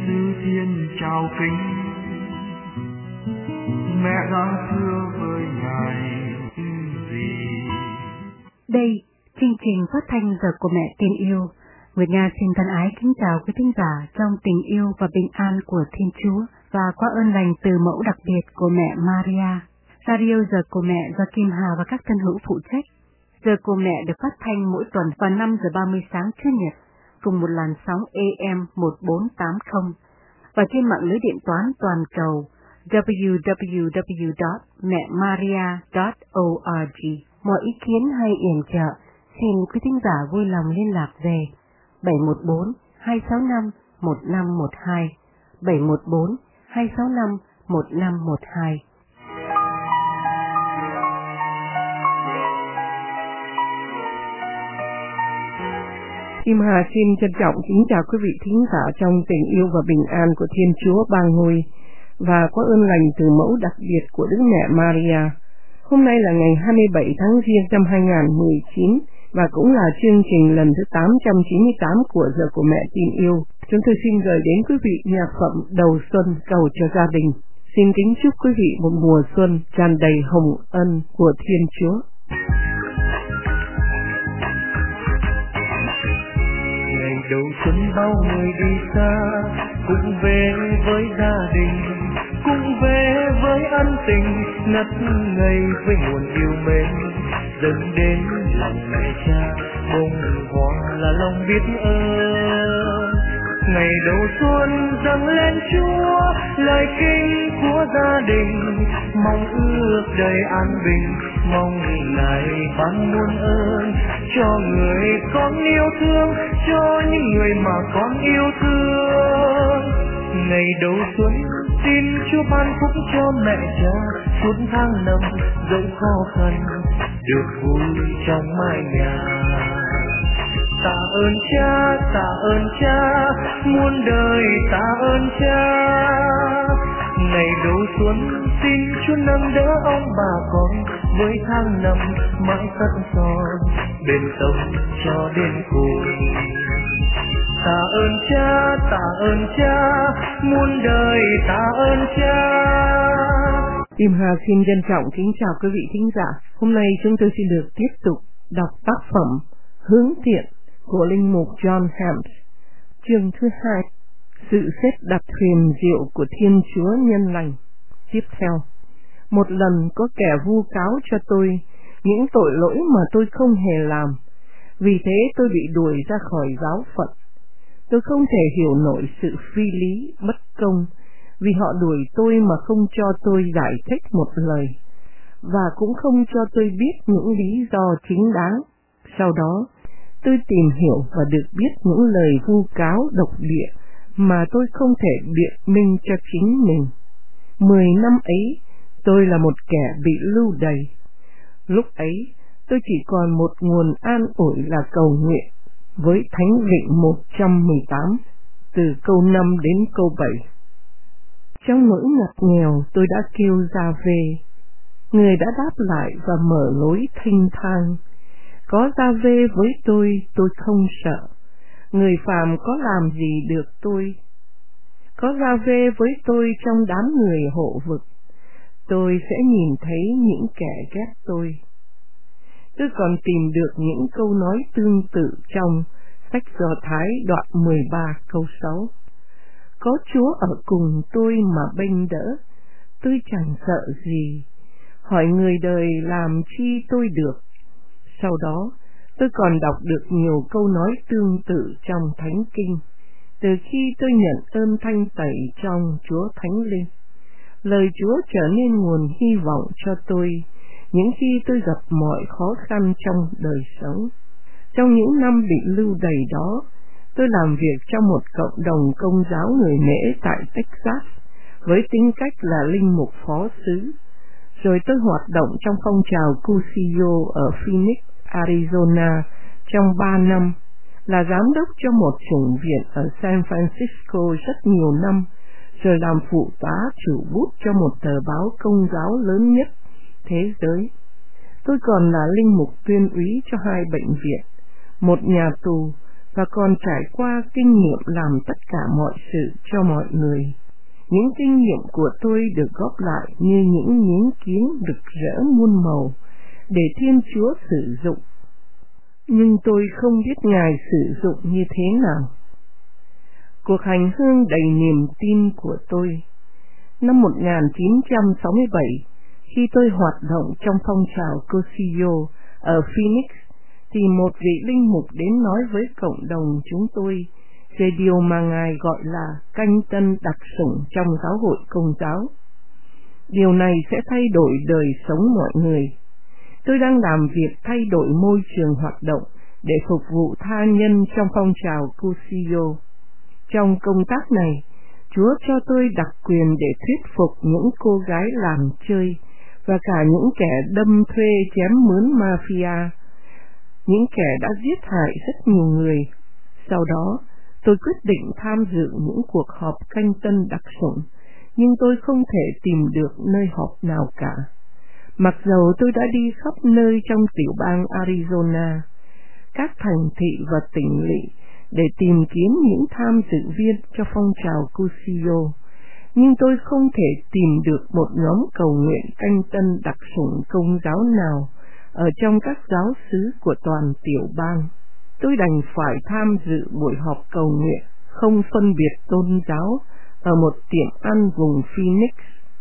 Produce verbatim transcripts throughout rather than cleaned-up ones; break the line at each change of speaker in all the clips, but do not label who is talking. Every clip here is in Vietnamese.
sư thiên chào kính, mẹ đã thưa với ngài gì.
Đây, chương trình phát thanh Giờ của Mẹ Tin Yêu. Nguyệt Nga xin thân ái kính chào quý thính giả trong tình yêu và bình an của Thiên Chúa và qua ơn lành từ mẫu đặc biệt của mẹ Maria. Radio Giờ của Mẹ do Kim Hà và các thân hữu phụ trách. Giờ của Mẹ được phát thanh mỗi tuần vào năm giờ ba mươi sáng Chủ nhật cùng một làn sóng A M một bốn tám không và trên mạng lưới điện toán toàn cầu w w w chấm mẹ maria chấm org. Mọi ý kiến hay yểm trợ xin quý thính giả vui lòng liên lạc về bảy một bốn hai sáu năm một năm một hai, bảy một bốn hai sáu năm một năm một hai.
Kim Hà xin trân trọng kính chào quý vị thính giả trong tình yêu và bình an của Thiên Chúa ba ngôi và có ơn lành từ mẫu đặc biệt của Đức Mẹ Maria. Hôm nay là ngày hai mươi bảy tháng Giêng năm hai nghìn không trăm mười chín và cũng là chương trình lần thứ tám trăm chín mươi tám của Giờ của Mẹ Tin Yêu. Chúng tôi xin gửi đến quý vị nhạc phẩm Đầu Xuân Cầu cho Gia Đình. Xin kính chúc quý vị một mùa xuân tràn đầy hồng ân của Thiên Chúa.
Ngày đầu xuân bao người đi xa, cũng về với gia đình, cũng về với ân tình, ngất ngây với nguồn yêu mến, dâng đến lòng mẹ cha, bông hoa là lòng biết ơn. Ngày đầu xuân dâng lên Chúa, lời kinh của gia đình, mong ước đời an bình, mong Ngài ban muôn ơn cho người con yêu thương, cho những người mà con yêu thương. Ngày đầu xuân xin Chúa ban phúc cho mẹ cha, suốt tháng năm dẫu khó khăn được vui trong mái nhà. Tạ ơn cha, tạ ơn cha, muôn đời tạ ơn cha. Ngày đầu xuân xin Chúa nâng đỡ ông bà con, với tháng năm mãi tận son bền tâm cho đến cùng. Tạ ơn cha, tạ ơn cha, muôn đời tạ ơn cha.
Kim Hà xin trân trọng kính chào quý vị thính giả. Hôm nay chúng tôi xin được tiếp tục đọc tác phẩm Hướng Thiện của linh mục John Hamps, chương thứ hai, sự xếp đặt huyền diệu của Thiên Chúa nhân lành. Tiếp theo, một lần có kẻ vu cáo cho tôi những tội lỗi mà tôi không hề làm, vì thế tôi bị đuổi ra khỏi giáo phận. Tôi không thể hiểu nổi sự phi lý, bất công, vì họ đuổi tôi mà không cho tôi giải thích một lời, và cũng không cho tôi biết những lý do chính đáng. Sau đó, tôi tìm hiểu và được biết những lời vu cáo độc địa mà tôi không thể biện minh cho chính mình. Mười năm ấy, tôi là một kẻ bị lưu đày. Lúc ấy, tôi chỉ còn một nguồn an ủi là cầu nguyện với Thánh Vịnh một trăm mười tám, từ câu năm đến câu bảy. Trong nỗi ngặt nghèo tôi đã kêu ra về. Người đã đáp lại và mở lối thênh thang. Có ra về với tôi, tôi không sợ. Người phàm có làm gì được tôi? Có ra về với tôi trong đám người hộ vực, tôi sẽ nhìn thấy những kẻ ghét tôi. Tôi còn tìm được những câu nói tương tự trong sách Do Thái đoạn mười ba câu sáu. Có Chúa ở cùng tôi mà bênh đỡ, tôi chẳng sợ gì. Hỏi người đời làm chi tôi được. Sau đó, tôi còn đọc được nhiều câu nói tương tự trong Thánh Kinh, từ khi tôi nhận ơn thanh tẩy trong Chúa Thánh Linh. Lời Chúa trở nên nguồn hy vọng cho tôi, những khi tôi gặp mọi khó khăn trong đời sống. Trong những năm bị lưu đày đó, tôi làm việc trong một cộng đồng công giáo người Mễ tại Texas, với tính cách là linh mục phó xứ. Rồi tôi hoạt động trong phong trào Cursillo ở Phoenix, Arizona trong ba năm, là giám đốc cho một chủng viện ở San Francisco rất nhiều năm, rồi làm phụ tá chủ bút cho một tờ báo công giáo lớn nhất thế giới. Tôi còn là linh mục tuyên úy cho hai bệnh viện, một nhà tù và còn trải qua kinh nghiệm làm tất cả mọi sự cho mọi người. Những kinh nghiệm của tôi được góp lại như những miếng kiến rực rỡ muôn màu để Thiên Chúa sử dụng. Nhưng tôi không biết Ngài sử dụng như thế nào. Cuộc hành hương đầy niềm tin của tôi. Năm một nghìn chín trăm sáu mươi bảy, khi tôi hoạt động trong phong trào Cursillo ở Phoenix, thì một vị linh mục đến nói với cộng đồng chúng tôi về điều mà Ngài gọi là canh tân đặc sủng trong giáo hội Công giáo. Điều này sẽ thay đổi đời sống mọi người. Tôi đang làm việc thay đổi môi trường hoạt động để phục vụ tha nhân trong phong trào Cursillo. Trong công tác này, Chúa cho tôi đặc quyền để thuyết phục những cô gái làm chơi và cả những kẻ đâm thuê chém mướn mafia, những kẻ đã giết hại rất nhiều người. Sau đó, tôi quyết định tham dự những cuộc họp canh tân đặc sủng, nhưng tôi không thể tìm được nơi họp nào cả. Mặc dầu tôi đã đi khắp nơi trong tiểu bang Arizona, các thành thị và tỉnh lỵ để tìm kiếm những tham dự viên cho phong trào Cursillo, nhưng tôi không thể tìm được một nhóm cầu nguyện canh tân đặc sủng Công giáo nào ở trong các giáo xứ của toàn tiểu bang. Tôi đành phải tham dự buổi họp cầu nguyện không phân biệt tôn giáo ở một tiệm ăn vùng Phoenix.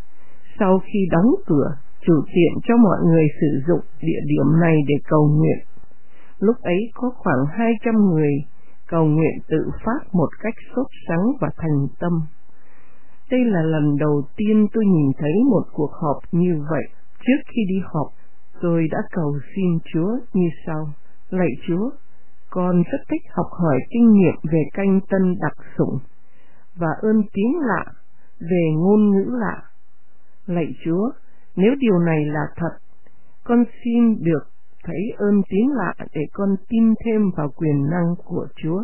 Sau khi đóng cửa, chủ tiệm cho mọi người sử dụng địa điểm này để cầu nguyện. Lúc ấy có khoảng hai trăm người cầu nguyện tự phát một cách sốt sắng và thành tâm. Đây là lần đầu tiên tôi nhìn thấy một cuộc họp như vậy. Trước khi đi họp, tôi đã cầu xin Chúa như sau: Lạy Chúa, con rất thích học hỏi kinh nghiệm về canh tân đặc sủng và ơn tiếng lạ, về ngôn ngữ lạ. Lạy Chúa, nếu điều này là thật, con xin được thấy ơn tiếng lạ để con tin thêm vào quyền năng của Chúa.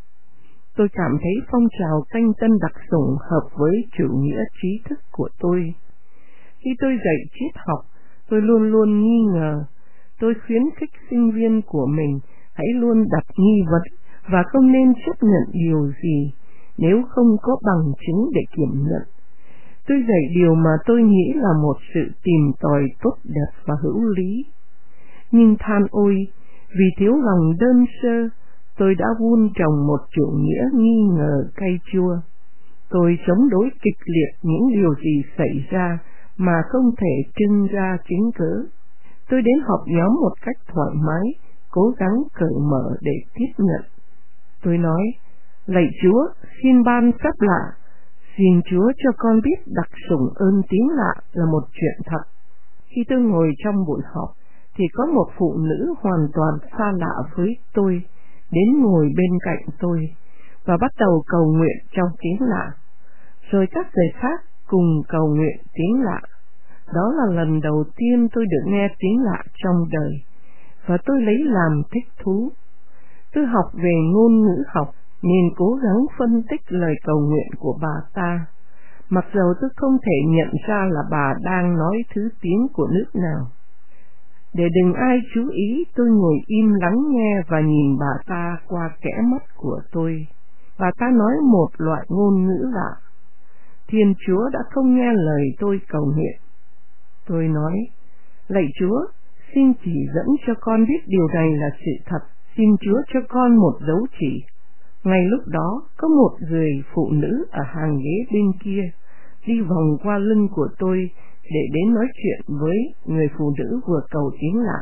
Tôi cảm thấy phong trào canh tân đặc sủng hợp với chủ nghĩa trí thức của tôi. Khi tôi dạy triết học, tôi luôn luôn nghi ngờ. Tôi khuyến khích sinh viên của mình hãy luôn đặt nghi vấn và không nên chấp nhận điều gì nếu không có bằng chứng để kiểm nhận. Tôi dạy điều mà tôi nghĩ là một sự tìm tòi tốt đẹp và hữu lý. Nhưng than ôi, vì thiếu lòng đơn sơ, tôi đã vun trồng một chủ nghĩa nghi ngờ cay chua. Tôi chống đối kịch liệt những điều gì xảy ra mà không thể trưng ra chứng cớ. Tôi đến họp nhóm một cách thoải mái, cố gắng cởi mở để tiếp nhận. Tôi nói: Lạy Chúa, xin ban phép lạ, xin Chúa cho con biết đặc sủng ơn tiếng lạ là một chuyện thật. Khi tôi ngồi trong buổi họp, thì có một phụ nữ hoàn toàn xa lạ với tôi đến ngồi bên cạnh tôi và bắt đầu cầu nguyện trong tiếng lạ. Rồi các người khác cùng cầu nguyện tiếng lạ. Đó là lần đầu tiên tôi được nghe tiếng lạ trong đời, và tôi lấy làm thích thú. Tôi học về ngôn ngữ học nên cố gắng phân tích lời cầu nguyện của bà ta, mặc dầu tôi không thể nhận ra là bà đang nói thứ tiếng của nước nào. Để đừng ai chú ý, tôi ngồi im lắng nghe và nhìn bà ta qua kẽ mắt của tôi. Bà ta nói một loại ngôn ngữ lạ. Thiên Chúa đã không nghe lời tôi cầu nguyện. Tôi nói: Lạy Chúa, xin chỉ dẫn cho con biết điều này là sự thật. Xin Chúa cho con một dấu chỉ. Ngay lúc đó, có một người phụ nữ ở hàng ghế bên kia đi vòng qua lưng của tôi để đến nói chuyện với người phụ nữ vừa cầu tiếng lạ.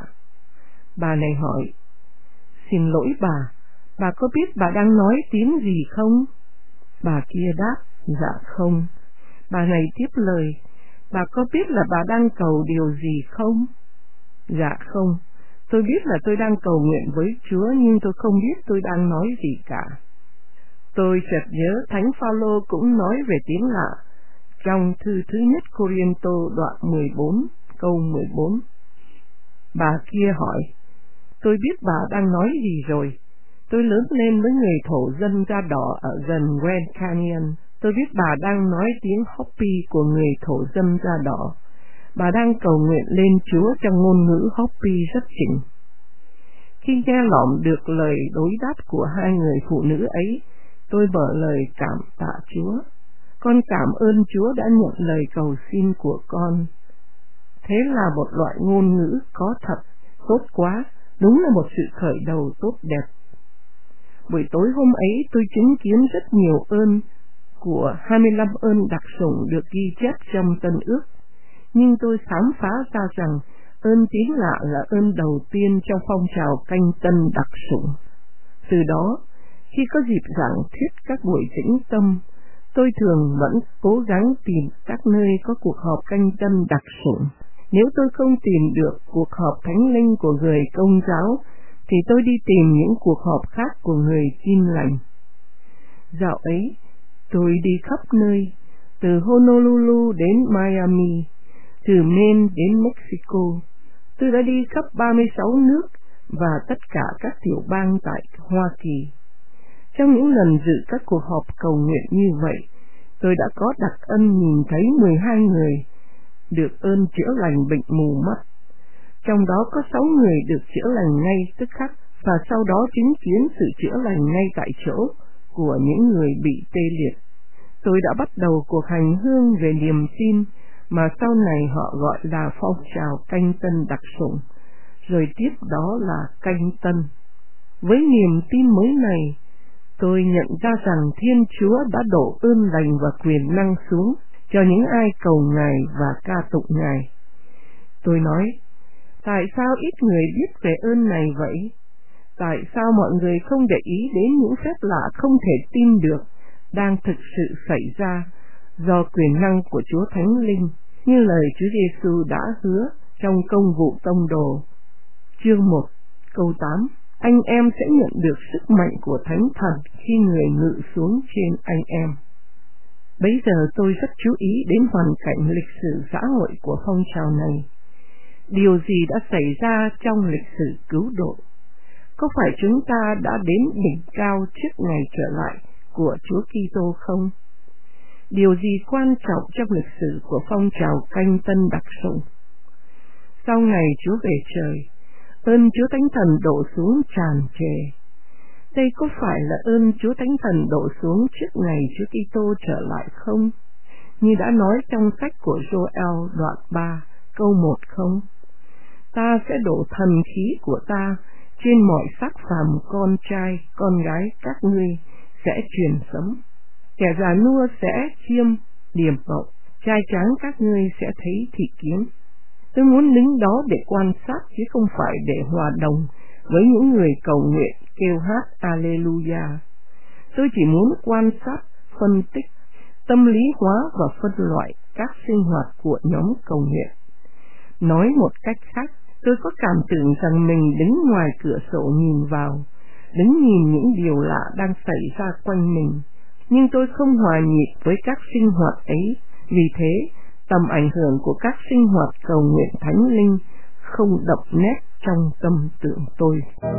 Bà này hỏi: Xin lỗi bà, bà có biết bà đang nói tiếng gì không? Bà kia đáp: Dạ không. Bà này tiếp lời: Bà có biết là bà đang cầu điều gì không? Dạ không. Tôi biết là tôi đang cầu nguyện với Chúa, nhưng tôi không biết tôi đang nói gì cả. Tôi chợt nhớ Thánh Phaolô cũng nói về tiếng lạ trong thư thứ nhất Cô-rin-tô đoạn mười bốn, câu mười bốn. Bà kia hỏi: Tôi biết bà đang nói gì rồi. Tôi lớn lên với người thổ dân da đỏ ở gần Grand Canyon. Tôi biết bà đang nói tiếng Hopi của người thổ dân da đỏ. Bà đang cầu nguyện lên Chúa trong ngôn ngữ Hopi rất chỉnh. Khi nghe lọm được lời đối đáp của hai người phụ nữ ấy, tôi mở lời cảm tạ Chúa. Con cảm ơn Chúa đã nhận lời cầu xin của con. Thế là một loại ngôn ngữ có thật, tốt quá, đúng là một sự khởi đầu tốt đẹp. Buổi tối hôm ấy tôi chứng kiến rất nhiều ơn của hai mươi lăm ơn đặc sủng được ghi chép trong Tân Ước, nhưng tôi khám phá ra rằng ơn tín lạ là ơn đầu tiên trong phong trào canh tân đặc sủng. Từ đó, khi có dịp giảng thuyết các buổi tĩnh tâm, tôi thường vẫn cố gắng tìm các nơi có cuộc họp canh tân đặc sủng. Nếu tôi không tìm được cuộc họp thánh linh của người Công giáo, thì tôi đi tìm những cuộc họp khác của người Tin lành. Dạo ấy, tôi đi khắp nơi, từ Honolulu đến Miami, từ Maine đến Mexico. Tôi đã đi khắp ba mươi sáu nước và tất cả các tiểu bang tại Hoa Kỳ. Trong những lần dự các cuộc họp cầu nguyện như vậy, tôi đã có đặc ân nhìn thấy mười hai người được ơn chữa lành bệnh mù mắt. Trong đó có sáu người được chữa lành ngay tức khắc, và sau đó chứng kiến sự chữa lành ngay tại chỗ của những người bị tê liệt. Tôi đã bắt đầu cuộc hành hương về niềm tin mà sau này họ gọi là phong trào canh tân đặc sủng, rồi tiếp đó là canh tân. Với niềm tin mới này, tôi nhận ra rằng Thiên Chúa đã đổ ơn lành và quyền năng xuống cho những ai cầu Ngài và ca tụng Ngài. Tôi nói, tại sao ít người biết về ơn này vậy? Tại sao mọi người không để ý đến những phép lạ không thể tin được đang thực sự xảy ra do quyền năng của Chúa Thánh Linh, như lời Chúa Giêsu đã hứa trong Công vụ Tông đồ, chương một, câu tám. Anh em sẽ nhận được sức mạnh của Thánh Thần khi người ngự xuống trên anh em. Bấy giờ tôi rất chú ý đến hoàn cảnh lịch sử xã hội của phong trào này. Điều gì đã xảy ra trong lịch sử cứu độ? Có phải chúng ta đã đến đỉnh cao trước ngày trở lại của Chúa Kitô không? Điều gì quan trọng trong lịch sử của phong trào canh tân đặc sủng? Sau ngày Chúa về trời, ơn Chúa Thánh Thần đổ xuống tràn trề. Đây có phải là ơn Chúa Thánh Thần đổ xuống trước ngày Chúa Kitô trở lại không? Như đã nói trong sách của Joel đoạn ba, câu một không? Ta sẽ đổ thần khí của ta trên mọi xác phàm con trai, con gái các ngươi sẽ truyền sấm. Kẻ già nua sẽ chiêm điềm mộng, trai tráng các ngươi sẽ thấy thị kiến. Tôi muốn đứng đó để quan sát chứ không phải để hòa đồng với những người cầu nguyện kêu hát Alleluia. Tôi chỉ muốn quan sát, phân tích, tâm lý hóa và phân loại các sinh hoạt của nhóm cầu nguyện. Nói một cách khác, tôi có cảm tưởng rằng mình đứng ngoài cửa sổ nhìn vào, đứng nhìn những điều lạ đang xảy ra quanh mình, nhưng tôi không hòa nhịp với các sinh hoạt ấy. Vì thế, tầm ảnh hưởng của các sinh hoạt cầu nguyện thánh linh không đậm nét trong tâm tưởng tôi.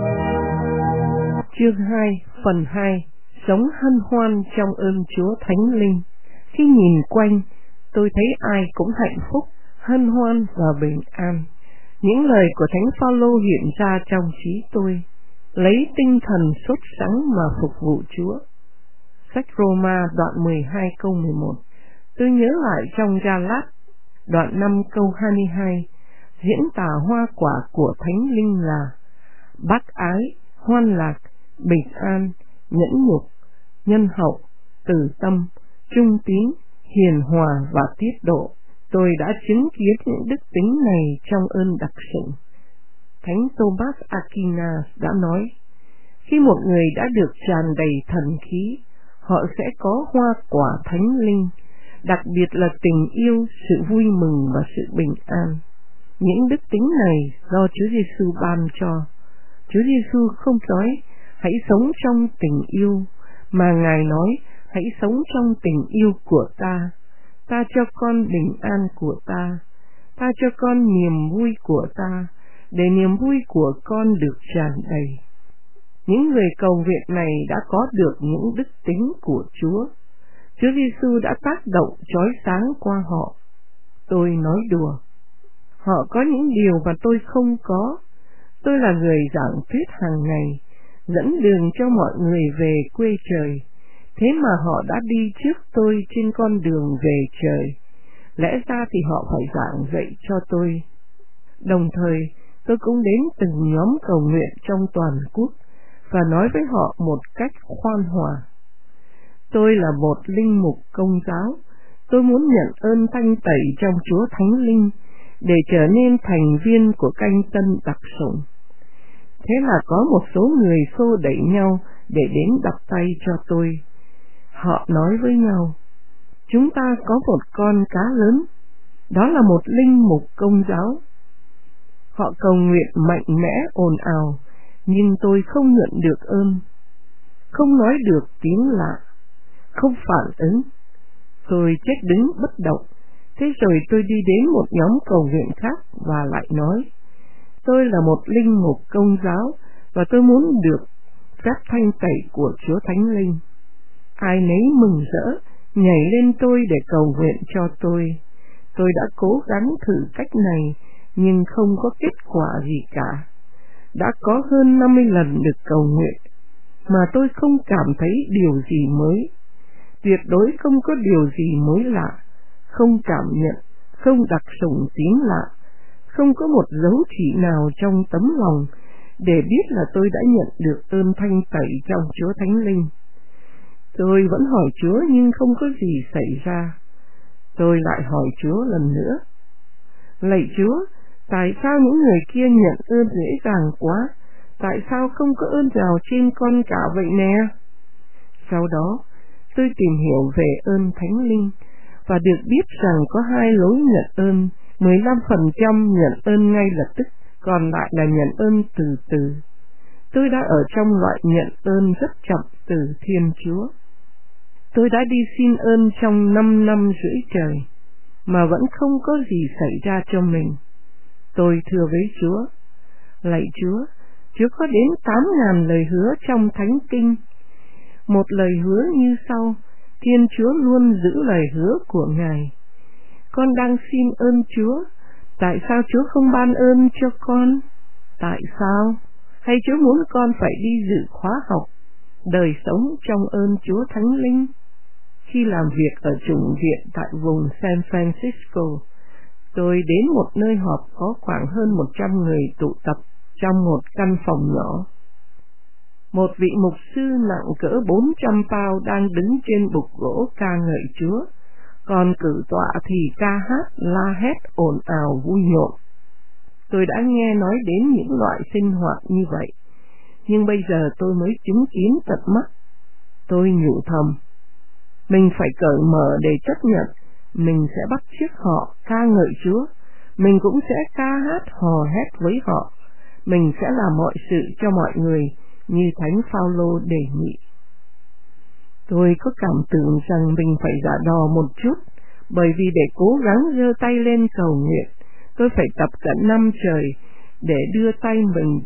Chương hai, phần hai. Sống hân hoan trong ơn Chúa Thánh Linh. Khi nhìn quanh, tôi thấy ai cũng hạnh phúc, hân hoan và bình an. Những lời của Thánh Phaolô hiện ra trong trí tôi, lấy tinh thần sốt sắng mà phục vụ Chúa. Sách Roma đoạn mười hai câu mười một. Tôi nhớ lại trong Ga-lát đoạn năm câu hai mươi hai, diễn tả hoa quả của Thánh Linh là bác ái, hoan lạc, bình an, nhẫn nhục, nhân hậu, từ tâm, trung tín, hiền hòa và tiết độ. Tôi đã chứng kiến những đức tính này trong ơn đặc sủng. Thánh Thomas Aquinas đã nói, khi một người đã được tràn đầy thần khí, họ sẽ có hoa quả Thánh Linh, đặc biệt là tình yêu, sự vui mừng và sự bình an. Những đức tính này do Chúa Giêsu ban cho. Chúa Giêsu không nói hãy sống trong tình yêu, mà Ngài nói hãy sống trong tình yêu của ta. Ta cho con bình an của ta, ta cho con niềm vui của ta, để niềm vui của con được tràn đầy. Những người cầu nguyện này đã có được những đức tính của Chúa. Chúa Giêsu đã tác động chói sáng qua họ. Tôi nói đùa. Họ có những điều mà tôi không có. Tôi là người giảng thuyết hàng ngày, dẫn đường cho mọi người về quê trời, thế mà họ đã đi trước tôi trên con đường về trời. Lẽ ra thì họ phải giảng dạy cho tôi. Đồng thời, tôi cũng đến từng nhóm cầu nguyện trong toàn quốc và nói với họ một cách khoan hòa. Tôi là một linh mục Công giáo. Tôi muốn nhận ơn thanh tẩy trong Chúa Thánh Linh để trở nên thành viên của canh tân đặc sủng. Thế là có một số người xô đẩy nhau để đến đặt tay cho tôi. Họ nói với nhau, chúng ta có một con cá lớn, đó là một linh mục Công giáo. Họ cầu nguyện mạnh mẽ ồn ào, nhưng tôi không nhận được ơn, không nói được tiếng lạ, không phản ứng. Tôi chết đứng bất động. Thế rồi tôi đi đến một nhóm cầu nguyện khác và lại nói, tôi là một linh mục Công giáo và tôi muốn được phép thanh tẩy của Chúa Thánh Linh. Ai nấy mừng rỡ, nhảy lên tôi để cầu nguyện cho tôi. Tôi đã cố gắng thử cách này, nhưng không có kết quả gì cả. Đã có hơn năm mươi lần được cầu nguyện, mà tôi không cảm thấy điều gì mới. Tuyệt đối không có điều gì mới lạ, không cảm nhận, không đặc sủng tiếng lạ, không có một dấu chỉ nào trong tấm lòng để biết là tôi đã nhận được ơn thanh tẩy trong Chúa Thánh Linh. Tôi vẫn hỏi Chúa nhưng không có gì xảy ra. Tôi lại hỏi Chúa lần nữa, lạy Chúa, tại sao những người kia nhận ơn dễ dàng quá? Tại sao không có ơn nào trên con cả vậy nè? Sau đó, tôi tìm hiểu về ơn Thánh Linh và được biết rằng có hai lối nhận ơn. mười lăm phần trăm nhận ơn ngay lập tức, còn lại là nhận ơn từ từ. Tôi đã ở trong loại nhận ơn rất chậm từ Thiên Chúa. Tôi đã đi xin ơn trong năm năm rưỡi trời, mà vẫn không có gì xảy ra cho mình. Tôi thưa với Chúa, lạy Chúa, Chúa có đến tám ngàn lời hứa trong Thánh Kinh. Một lời hứa như sau, Thiên Chúa luôn giữ lời hứa của Ngài. Con đang xin ơn Chúa, tại sao Chúa không ban ơn cho con? Tại sao? Hay Chúa muốn con phải đi dự khóa học đời sống trong ơn Chúa Thánh Linh? Khi làm việc ở chủng viện tại vùng San Francisco, tôi đến một nơi họp có khoảng hơn một trăm người tụ tập trong một căn phòng nhỏ. Một vị mục sư nặng cỡ bốn trăm pound đang đứng trên bục gỗ ca ngợi Chúa, còn cử tọa thì ca hát, la hét ồn ào vui nhộn. Tôi đã nghe nói đến những loại sinh hoạt như vậy, nhưng bây giờ tôi mới chứng kiến tận mắt. Tôi nhủ thầm, mình phải cởi mở để chấp nhận, mình sẽ bắt chước họ ca ngợi Chúa, mình cũng sẽ ca hát hò hét với họ, mình sẽ làm mọi sự cho mọi người như Thánh Phaolô đề nghị. Tôi có cảm tưởng rằng mình phải giả đò một chút, bởi vì để cố gắng giơ tay lên cầu nguyện, tôi phải tập cả năm trời để đưa tay mình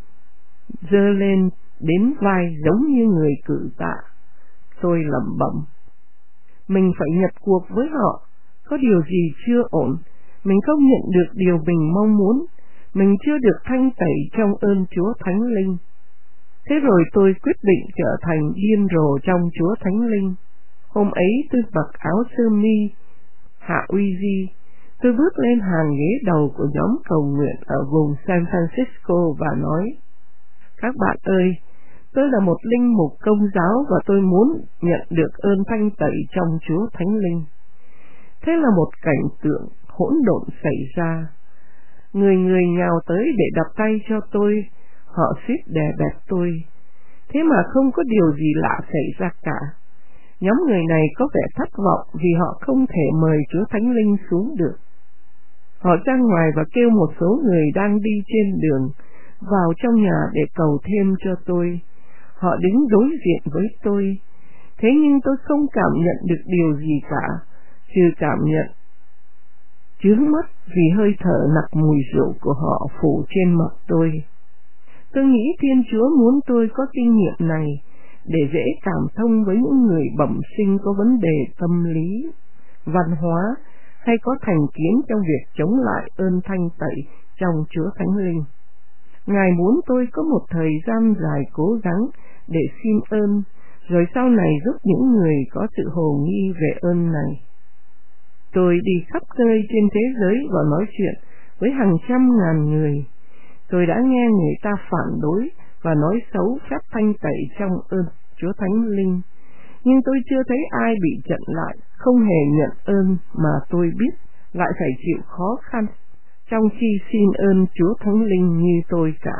giơ lên đến vai giống như người cử tạ. Tôi lẩm bẩm, mình phải nhập cuộc với họ, có điều gì chưa ổn, mình không nhận được điều mình mong muốn, mình chưa được thanh tẩy trong ơn Chúa Thánh Linh. Thế rồi tôi quyết định trở thành điên rồ trong Chúa Thánh Linh. Hôm ấy tôi mặc áo sơ mi, hạ uy di, tôi bước lên hàng ghế đầu của nhóm cầu nguyện ở vùng San Francisco và nói, các bạn ơi, tôi là một linh mục Công giáo và tôi muốn nhận được ơn thanh tẩy trong Chúa Thánh Linh. Thế là một cảnh tượng hỗn độn xảy ra. Người người nhào tới để đập tay cho tôi, họ suýt đè bẹp tôi. Thế mà không có điều gì lạ xảy ra cả. Nhóm người này có vẻ thất vọng vì họ không thể mời Chúa Thánh Linh xuống được. Họ ra ngoài và kêu một số người đang đi trên đường vào trong nhà để cầu thêm cho tôi. Họ đứng đối diện với tôi. Thế nhưng tôi không cảm nhận được điều gì cả, trừ cảm nhận chướng mắt vì hơi thở nặc mùi rượu của họ phủ trên mặt tôi. Tôi nghĩ Thiên Chúa muốn tôi có kinh nghiệm này để dễ cảm thông với những người bẩm sinh có vấn đề tâm lý, văn hóa hay có thành kiến trong việc chống lại ơn thanh tẩy trong Chúa Thánh Linh. Ngài muốn tôi có một thời gian dài cố gắng để xin ơn, rồi sau này giúp những người có sự hồ nghi về ơn này. Tôi đi khắp nơi trên thế giới và nói chuyện với hàng trăm ngàn người. Tôi đã nghe người ta phản đối và nói xấu phép thanh tẩy trong ơn Chúa Thánh Linh, nhưng tôi chưa thấy ai bị chặn lại, không hề nhận ơn mà tôi biết, lại phải chịu khó khăn trong khi xin ơn Chúa Thánh Linh như tôi cả.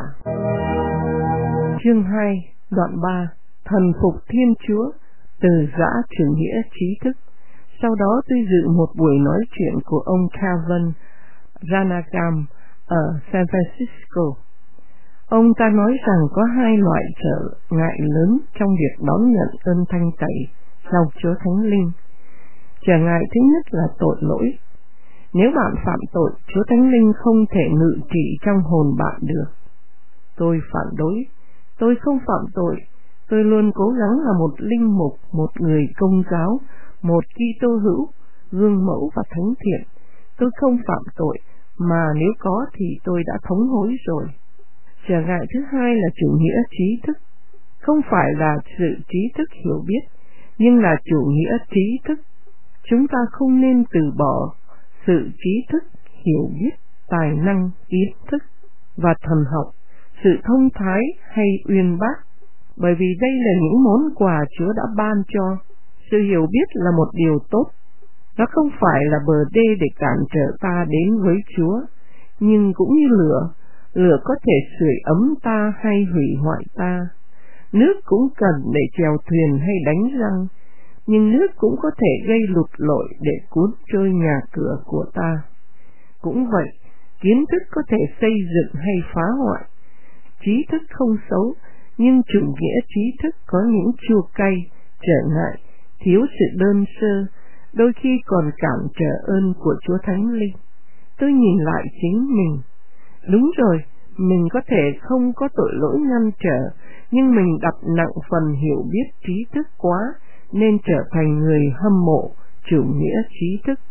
Chương hai, đoạn ba. Thần phục Thiên Chúa, từ giã chủ nghĩa trí thức. Sau đó tôi dự một buổi nói chuyện của ông Calvin Ranagam ở San Francisco. Ông ta nói rằng có hai loại trở ngại lớn trong việc đón nhận ơn thanh tẩy sau Chúa Thánh Linh. Trở ngại thứ nhất là tội lỗi. Nếu bạn phạm tội, Chúa Thánh Linh không thể ngự trị trong hồn bạn được. Tôi phản đối. Tôi không phạm tội. Tôi luôn cố gắng là một linh mục, một người công giáo, một Kitô hữu, gương mẫu và thánh thiện. Tôi không phạm tội, mà nếu có thì tôi đã thống hối rồi. Trở ngại thứ hai là chủ nghĩa trí thức. Không phải là sự trí thức hiểu biết, nhưng là chủ nghĩa trí thức. Chúng ta không nên từ bỏ sự trí thức, hiểu biết, tài năng, kiến thức và thần học, sự thông thái hay uyên bác, bởi vì đây là những món quà Chúa đã ban cho. Sự hiểu biết là một điều tốt. Nó không phải là bờ đê để cản trở ta đến với Chúa, nhưng cũng như lửa, lửa có thể sưởi ấm ta hay hủy hoại ta. Nước cũng cần để chèo thuyền hay đánh răng, nhưng nước cũng có thể gây lụt lội để cuốn trôi nhà cửa của ta. Cũng vậy, kiến thức có thể xây dựng hay phá hoại. Trí thức không xấu, nhưng chủ nghĩa trí thức có những chua cay, trở ngại, thiếu sự đơn sơ, đôi khi còn cản trở ơn của Chúa Thánh Linh. Tôi nhìn lại chính mình. Đúng rồi, mình có thể không có tội lỗi ngăn trở, nhưng mình đặt nặng phần hiểu biết trí thức quá, nên trở thành người hâm mộ chủ nghĩa trí thức.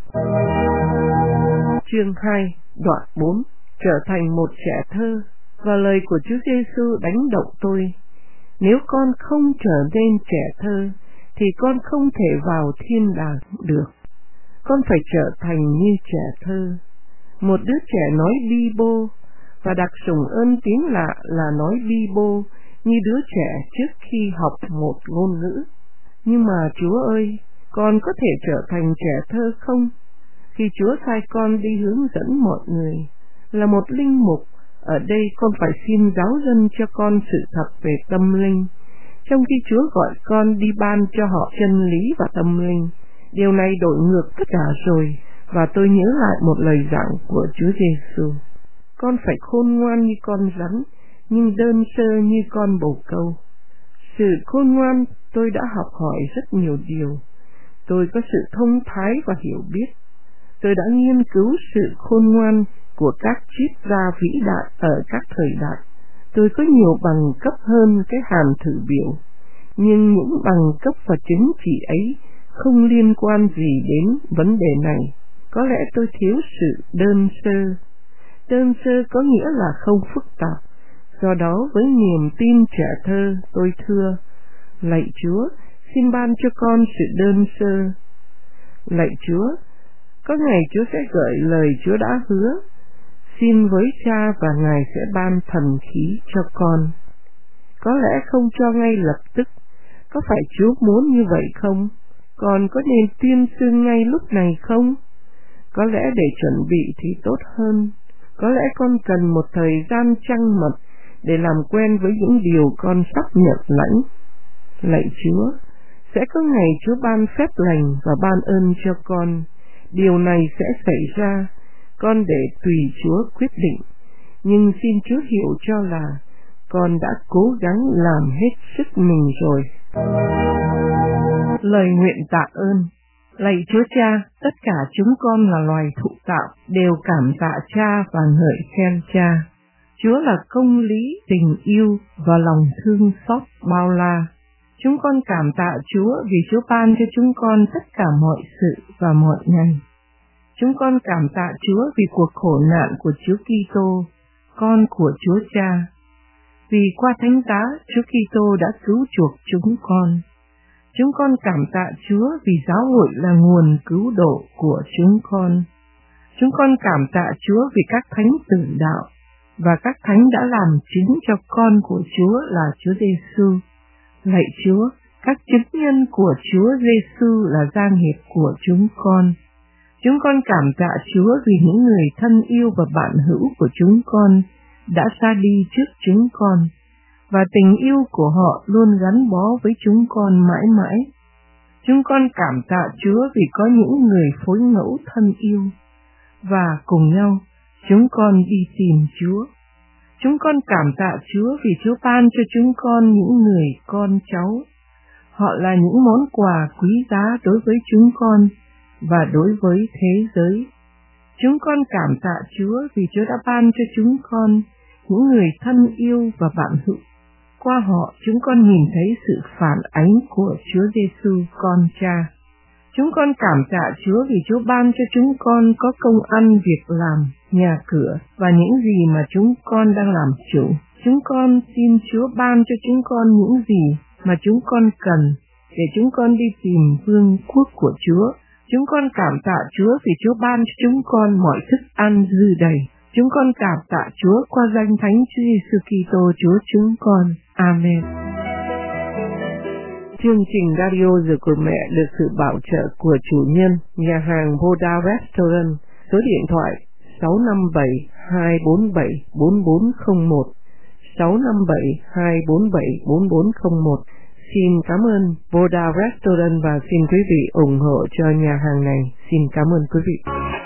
Chương hai, đoạn bốn. Trở thành một trẻ thơ. Và lời của Chúa Giêsu đánh động tôi. Nếu con không trở nên trẻ thơ, thì con không thể vào thiên đàng được. Con phải trở thành như trẻ thơ. Một đứa trẻ nói bi bô, và đặc sủng ơn tiếng lạ là nói bi bô như đứa trẻ trước khi học một ngôn ngữ. Nhưng mà Chúa ơi, con có thể trở thành trẻ thơ không? Khi Chúa sai con đi hướng dẫn mọi người, là một linh mục, ở đây con phải xin giáo dân cho con sự thật về tâm linh, trong khi Chúa gọi con đi ban cho họ chân lý và tâm linh. Điều này đổi ngược tất cả rồi, và tôi nhớ lại một lời giảng của Chúa Giêsu. Con phải khôn ngoan như con rắn, nhưng đơn sơ như con bồ câu. Sự khôn ngoan tôi đã học hỏi rất nhiều điều. Tôi có sự thông thái và hiểu biết. Tôi đã nghiên cứu sự khôn ngoan của các triết gia vĩ đại ở các thời đại. Tôi có nhiều bằng cấp hơn cái hàm thử biểu, nhưng những bằng cấp và chứng chỉ ấy không liên quan gì đến vấn đề này. Có lẽ tôi thiếu sự đơn sơ. Đơn sơ có nghĩa là không phức tạp. Do đó với niềm tin trẻ thơ tôi thưa: Lạy Chúa, xin ban cho con sự đơn sơ. Lạy Chúa, có ngày Chúa sẽ gợi lời Chúa đã hứa. Xin với Cha và Ngài sẽ ban thần khí cho con. Có lẽ không cho ngay lập tức. Có phải Chúa muốn như vậy không? Con có nên tuyên xưng ngay lúc này không? Có lẽ để chuẩn bị thì tốt hơn. Có lẽ con cần một thời gian trăng mật để làm quen với những điều con sắp nhận lãnh. Lạy Chúa, sẽ có ngày Chúa ban phép lành và ban ơn cho con. Điều này sẽ xảy ra, con để tùy Chúa quyết định. Nhưng xin Chúa hiểu cho là con đã cố gắng làm hết sức mình rồi. Lời nguyện tạ ơn. Lạy Chúa Cha, tất cả chúng con là loài thụ tạo, đều cảm tạ Cha và ngợi khen Cha. Chúa là công lý, tình yêu và lòng thương xót bao la. Chúng con cảm tạ Chúa vì Chúa ban cho chúng con tất cả mọi sự và mọi ngày. Chúng con cảm tạ Chúa vì cuộc khổ nạn của Chúa Kitô. con của Chúa Cha. Vì qua thánh giá, Chúa Kitô đã cứu chuộc chúng con. Chúng con cảm tạ Chúa vì giáo hội là nguồn cứu độ của chúng con. Chúng con cảm tạ Chúa vì các thánh tử đạo, và các thánh đã làm chứng cho con của Chúa là Chúa Giêsu. Lạy Chúa, các chứng nhân của Chúa Giêsu là gia nghiệp của chúng con. Chúng con cảm tạ Chúa vì những người thân yêu và bạn hữu của chúng con đã ra đi trước chúng con, và tình yêu của họ luôn gắn bó với chúng con mãi mãi. Chúng con cảm tạ Chúa vì có những người phối ngẫu thân yêu, và cùng nhau chúng con đi tìm Chúa. Chúng con cảm tạ Chúa vì Chúa ban cho chúng con những người con cháu. Họ là những món quà quý giá đối với chúng con và đối với thế giới. Chúng con cảm tạ Chúa vì Chúa đã ban cho chúng con những người thân yêu và bạn hữu. Qua họ chúng con nhìn thấy sự phản ánh của Chúa Giêsu con Cha. Chúng con cảm tạ Chúa vì Chúa ban cho chúng con có công ăn việc làm, nhà cửa và những gì mà chúng con đang làm chủ. Chúng con xin Chúa ban cho chúng con những gì mà chúng con cần để chúng con đi tìm vương quốc của Chúa. Chúng con cảm tạ Chúa vì Chúa ban cho chúng con mọi thức ăn dư đầy. Chúng con cảm tạ Chúa qua danh Thánh Chúa Giêsu Kitô Chúa chúng con. Amen. Chương trình Radio Giờ của Mẹ được sự bảo trợ của chủ nhân nhà hàng Voda Restaurant. Số điện thoại sáu năm bảy hai bốn bảy bốn bốn không một, sáu năm bảy hai bốn bảy bốn bốn không một. Xin cảm ơn Voda Restaurant và xin quý vị ủng hộ cho nhà hàng này. Xin cảm ơn quý vị.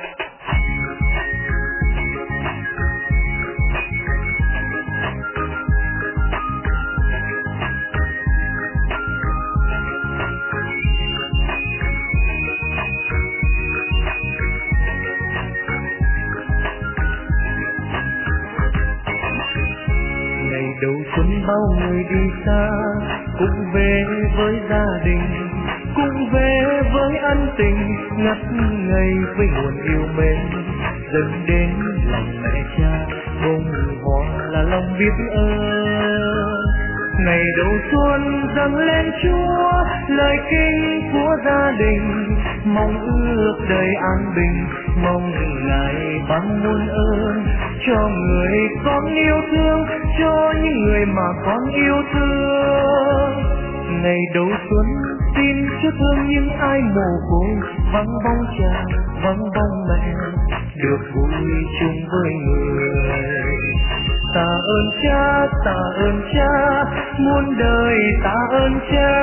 Đầu xuân bao người đi xa, cùng về với gia đình, cùng về với ân tình, ngất ngây với nguồn yêu mến. Dần đến lòng mẹ cha, bông hoa là lòng biết ơn. Ngày đầu xuân dâng lên Chúa, lời kinh của gia đình, mong ước đời an bình, mong Ngài ban muôn ơn cho người con yêu thương, cho những người mà con yêu thương. Ngày đầu xuân xin Chúa thương những ai mồ côi, vắng bóng cha, vắng bóng mẹ, được vui chung với người. Tạ ơn Cha, tạ ơn Cha, muôn đời tạ ơn Cha.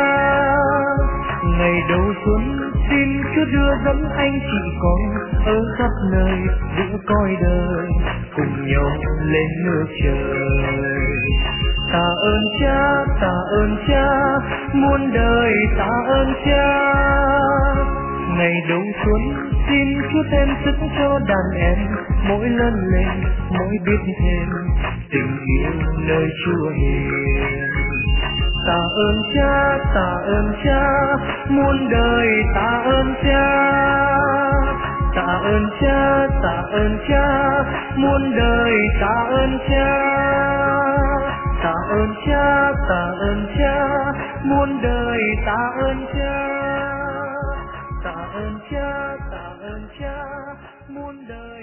Ngày đầu xuân xin Chúa đưa dẫn anh chị con ở khắp nơi giữa cõi đời, cùng nhau lên nước trời. Tạ ơn Cha, tạ ơn Cha, muôn đời tạ ơn Cha. Ngày đầu xuân xin Chúa thêm sức cho đàn em, mỗi lớn lên mỗi biết thêm tình yêu nơi Chúa hiền. Tạ ơn Cha, tạ ơn Cha, muôn đời tạ ơn Cha. Tạ ơn Cha, tạ ơn Cha, muôn đời tạ ơn Cha. Tạ ơn Cha, tạ ơn Cha, muôn đời tạ ơn Cha. Tạ ơn Cha, tạ ơn Cha, muôn đời.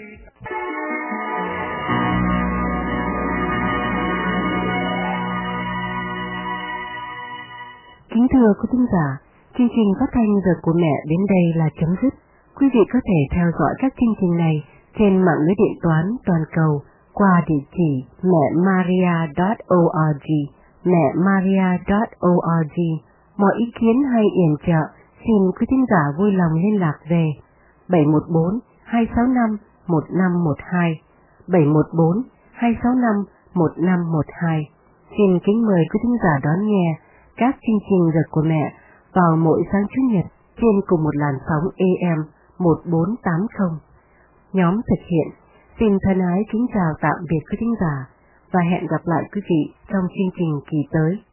Kính thưa quý thính giả, chương trình phát thanh Giờ của Mẹ đến đây là chấm dứt. Quý vị có thể theo dõi các chương trình này trên mạng lưới điện toán toàn cầu qua địa chỉ mẹ maria chấm org, mẹ maria chấm org. Mọi ý kiến hay yểm trợ xin quý thính giả vui lòng liên lạc về bảy một bốn hai sáu năm một năm một hai, bảy một bốn hai sáu năm một năm một hai. Xin kính mời quý thính giả đón nghe các chương trình Giờ của Mẹ vào mỗi sáng Chủ nhật trên cùng một làn sóng A M một bốn tám không. Nhóm thực hiện xin thân ái kính chào tạm biệt quý thính giả và hẹn gặp lại quý vị trong chương trình kỳ tới.